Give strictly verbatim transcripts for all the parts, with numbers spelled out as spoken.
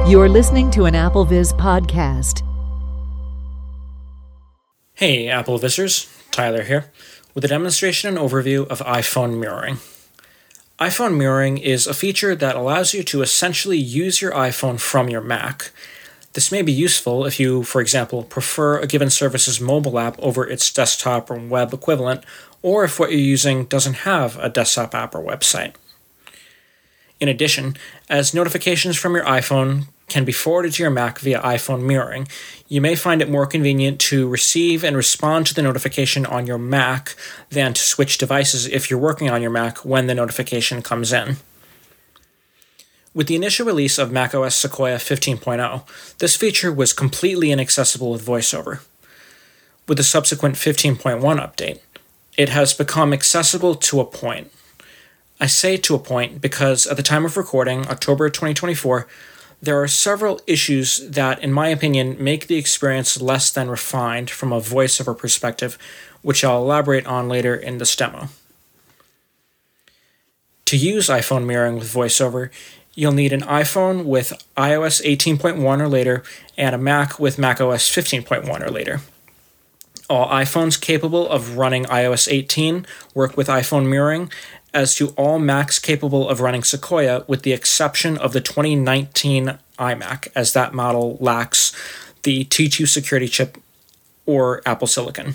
You're listening to an AppleVis podcast. Hey, AppleVisers, Tyler here, with a demonstration and overview of iPhone mirroring. iPhone mirroring is a feature that allows you to essentially use your iPhone from your Mac. This may be useful if you, for example, prefer a given service's mobile app over its desktop or web equivalent, or if what you're using doesn't have a desktop app or website. In addition, as notifications from your iPhone can be forwarded to your Mac via iPhone mirroring, you may find it more convenient to receive and respond to the notification on your Mac than to switch devices if you're working on your Mac when the notification comes in. With the initial release of macOS Sequoia fifteen point oh, this feature was completely inaccessible with VoiceOver. With the subsequent fifteen point one update, it has become accessible to a point. I say to a point because at the time of recording, October twenty twenty-four, there are several issues that, in my opinion, make the experience less than refined from a VoiceOver perspective, which I'll elaborate on later in this demo. To use iPhone mirroring with VoiceOver, you'll need an iPhone with iOS eighteen point one or later and a Mac with macOS fifteen point one or later. All iPhones capable of running iOS eighteen work with iPhone mirroring, as do all Macs capable of running Sequoia, with the exception of the twenty nineteen iMac, as that model lacks the T two security chip or Apple Silicon.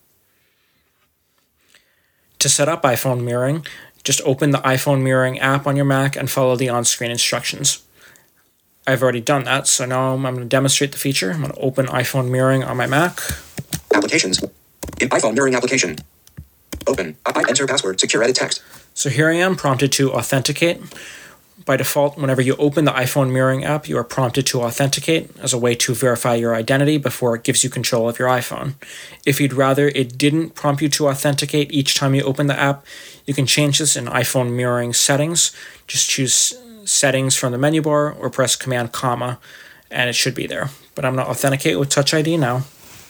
To set up iPhone mirroring, just open the iPhone mirroring app on your Mac and follow the on-screen instructions. I've already done that, so now I'm going to demonstrate the feature. I'm going to open iPhone mirroring on my Mac. Applications. In iPhone mirroring application. Open. I enter password. Secure edit text. So here I am, prompted to authenticate. By default, whenever you open the iPhone mirroring app, you are prompted to authenticate as a way to verify your identity before it gives you control of your iPhone. If you'd rather it didn't prompt you to authenticate each time you open the app, you can change this in iPhone mirroring settings. Just choose settings from the menu bar or press Command comma, and it should be there. But I'm going to authenticate with Touch I D now.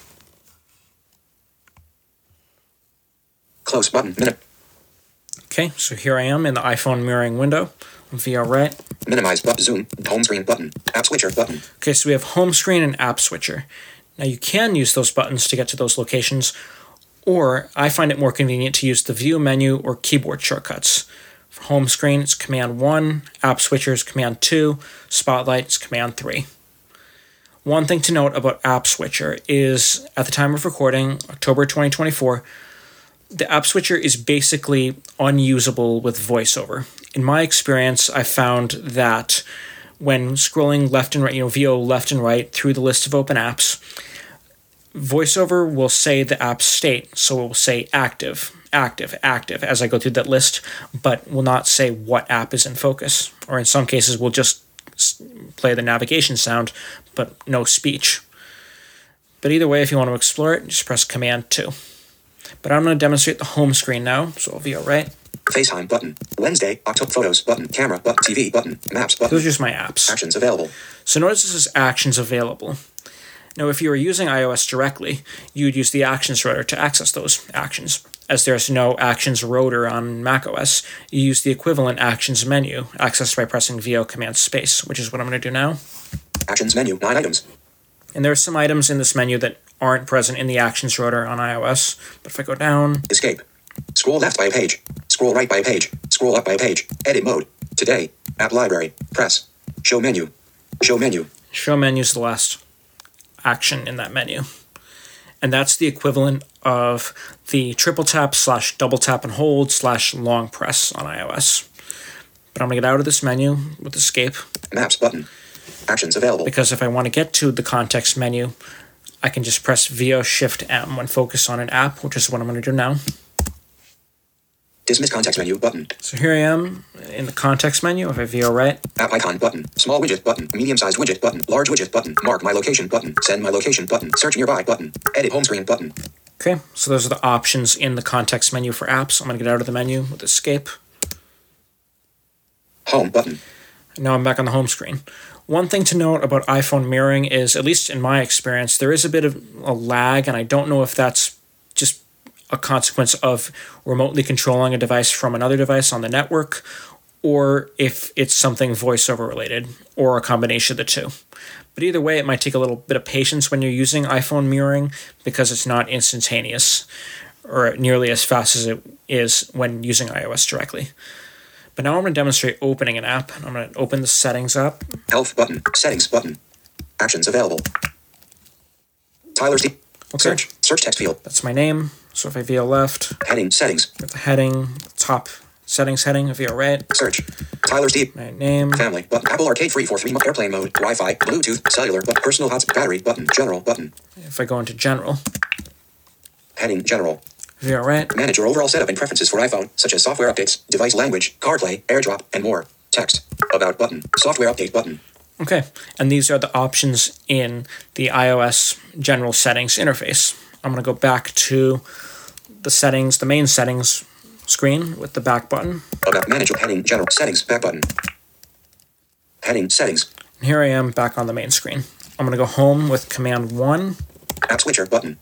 Close button. Minute. Okay, so here I am in the iPhone mirroring window. Via right. Minimize button. Zoom. Home screen button. App switcher button. Okay, so we have home screen and app switcher. Now you can use those buttons to get to those locations, or I find it more convenient to use the view menu or keyboard shortcuts. For home screen, it's Command one, app switcher is Command two, Spotlight is Command three. One thing to note about app switcher is, at the time of recording, October twenty twenty-four, the app switcher is basically unusable with VoiceOver. In my experience, I found that when scrolling left and right, you know, V O left and right through the list of open apps, VoiceOver will say the app's state, so it will say active, active, active as I go through that list, but will not say what app is in focus. Or in some cases, will just play the navigation sound, but no speech. But either way, if you want to explore it, just press Command two. But I'm going to demonstrate the home screen now, so I'll via right. FaceTime button. Wednesday. October Photos button. Camera button. T V button. Maps button. Those are just my apps. Actions available. So notice this is actions available. Now, if you were using iOS directly, you'd use the actions rotor to access those actions. As there's no actions rotor on macOS, you use the equivalent actions menu, accessed by pressing V O Command space, which is what I'm going to do now. Actions menu. Nine items. And there are some items in this menu that aren't present in the actions rotor on iOS. But if I go down... Escape. Scroll left by a page. Scroll right by a page. Scroll up by a page. Edit mode. Today. App library. Press. Show menu. Show menu. Show menu is the last action in that menu. And that's the equivalent of the triple tap slash double tap and hold slash long press on iOS. But I'm going to get out of this menu with escape. Maps button. Actions available. Because if I want to get to the context menu, I can just press V O Shift M when focused on an app, which is what I'm going to do now. Dismiss context menu button. So here I am in the context menu. If I V O right. App icon button. Small widget button. Medium-sized widget button. Large widget button. Mark my location button. Send my location button. Search nearby button. Edit home screen button. Okay, so those are the options in the context menu for apps. I'm going to get out of the menu with escape. Home button. And now I'm back on the home screen. One thing to note about iPhone mirroring is, at least in my experience, there is a bit of a lag, and I don't know if that's just a consequence of remotely controlling a device from another device on the network, or if it's something voiceover related, or a combination of the two. But either way, it might take a little bit of patience when you're using iPhone mirroring because it's not instantaneous or nearly as fast as it is when using iOS directly. But now I'm going to demonstrate opening an app. I'm going to open the settings app. Health button. Settings button. Actions available. Tyler's deep. Okay. Search. Search text field. That's my name. So if I V O left, Heading. Settings. with the heading, top settings heading, V O right, Search. Tyler's deep. my name, Family button. Apple Arcade free for three months. Airplane mode. Wi-Fi. Bluetooth. Cellular. But personal hotspot. Battery button. General button. if I go into general, Heading. General. V O right, Manage your overall setup and preferences for iPhone, such as software updates, device language, CarPlay, AirDrop, and more. Text. About button. Software update button. okay. And these are the options in the iOS general settings interface. I'm going to go back to the settings, the main settings screen with the back button. About manage heading general settings back button. Heading settings. And here I am back on the main screen. I'm going to go home with command one. App switcher button.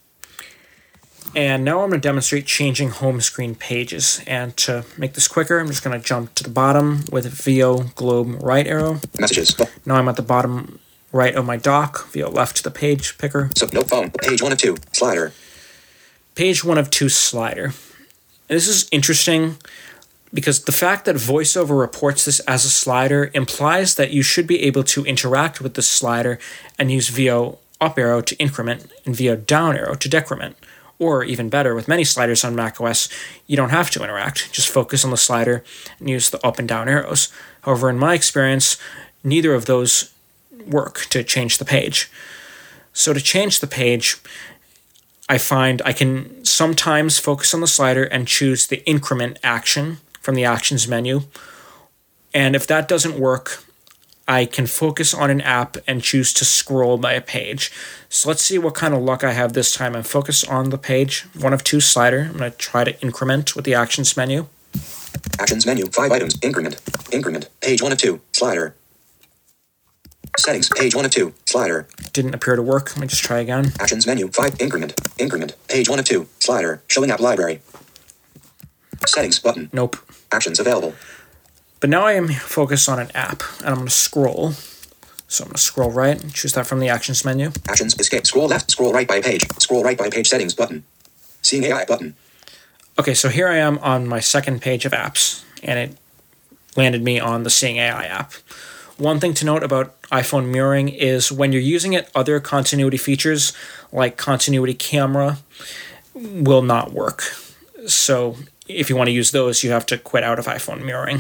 And now I'm going to demonstrate changing home screen pages. And to make this quicker, I'm just going to jump to the bottom with V O globe right arrow. Messages. Now I'm at the bottom right of my dock, V O left to the page picker. So no phone. Page one of two. Slider. Page one of two slider. And this is interesting because the fact that VoiceOver reports this as a slider implies that you should be able to interact with the slider and use V O up arrow to increment and V O down arrow to decrement. Or even better, with many sliders on macOS, you don't have to interact. Just focus on the slider and use the up and down arrows. However, in my experience, neither of those work to change the page. So to change the page, I find I can sometimes focus on the slider and choose the increment action from the actions menu. And if that doesn't work, I can focus on an app and choose to scroll by a page. So let's see what kind of luck I have this time. I'm focused on the page, one of two slider. I'm going to try to increment with the actions menu. Actions menu. Five items. Increment. Increment. Page one of two. Slider. Settings. Page one of two. Slider. Didn't appear to work. Let me just try again. Actions menu. Five. Increment. Increment. Page one of two. Slider. Showing app library. Settings button. Nope. Actions available. But now I am focused on an app, and I'm going to scroll. So I'm going to scroll right and choose that from the actions menu. Actions. Escape. Scroll left. Scroll right by page. Scroll right by page. Settings button. Seeing A I button. Okay, so here I am on my second page of apps, and it landed me on the Seeing A I app. One thing to note about iPhone mirroring is when you're using it, other continuity features like continuity camera will not work. So if you want to use those, you have to quit out of iPhone mirroring.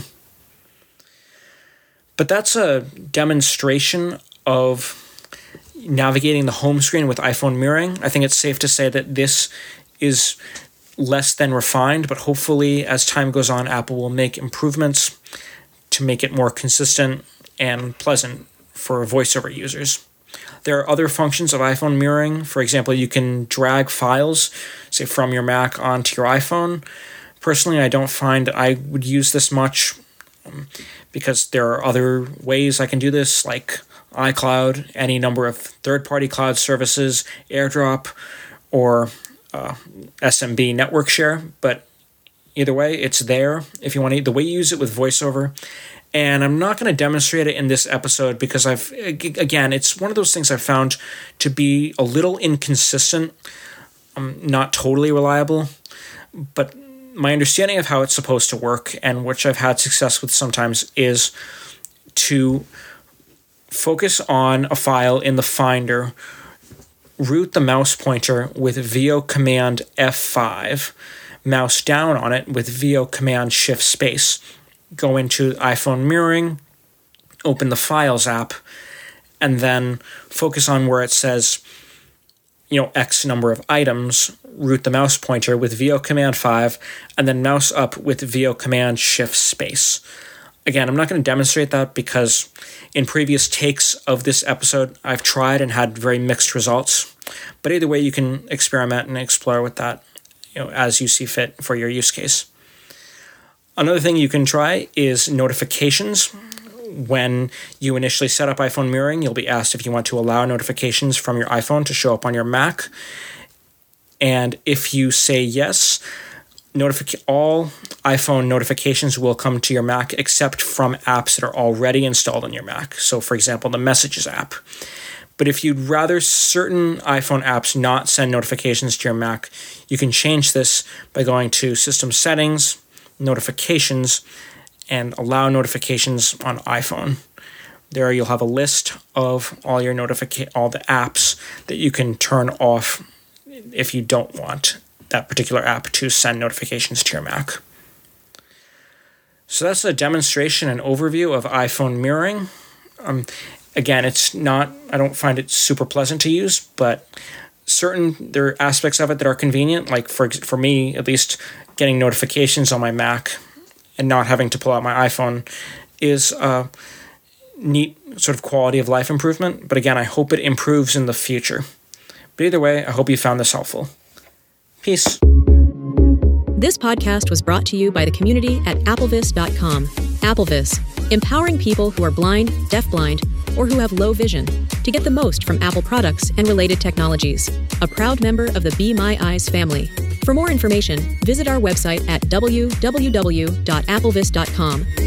But that's a demonstration of navigating the home screen with iPhone mirroring. I think it's safe to say that this is less than refined, but hopefully as time goes on, Apple will make improvements to make it more consistent and pleasant for VoiceOver users. There are other functions of iPhone mirroring. For example, you can drag files, say from your Mac onto your iPhone. Personally, I don't find that I would use this much um, because there are other ways I can do this, like iCloud, any number of third-party cloud services, AirDrop, or uh, S M B network share. But either way, it's there if you want to. The way you use it with VoiceOver. And I'm not going to demonstrate it in this episode because I've, again, it's one of those things I've found to be a little inconsistent, um, not totally reliable, but my understanding of how it's supposed to work, and which I've had success with sometimes, is to focus on a file in the Finder, root the mouse pointer with V O Command F five, mouse down on it with V O Command Shift Space, go into iPhone mirroring, open the Files app, and then focus on where it says, you know, X number of items, root the mouse pointer with V O Command five, and then mouse up with V O Command Shift Space. Again, I'm not going to demonstrate that because in previous takes of this episode, I've tried and had very mixed results. But either way, you can experiment and explore with that, you know, as you see fit for your use case. Another thing you can try is notifications. When you initially set up iPhone mirroring, you'll be asked if you want to allow notifications from your iPhone to show up on your Mac. And if you say yes, notific- all iPhone notifications will come to your Mac except from apps that are already installed on your Mac. So, for example, the Messages app. But if you'd rather certain iPhone apps not send notifications to your Mac, you can change this by going to System Settings, Notifications, and Allow Notifications on iPhone. There you'll have a list of all your notifica- all the apps that you can turn off if you don't want that particular app to send notifications to your Mac. So that's a demonstration and overview of iPhone mirroring. Um, again, it's not, I don't find it super pleasant to use, but certain, there are aspects of it that are convenient, like for for me, at least, getting notifications on my Mac and not having to pull out my iPhone is a neat sort of quality of life improvement. But again, I hope it improves in the future. But either way, I hope you found this helpful. Peace. This podcast was brought to you by the community at applevis dot com. Applevis, empowering people who are blind, deafblind, or who have low vision to get the most from Apple products and related technologies. A proud member of the Be My Eyes family. For more information, visit our website at w w w dot applevis dot com.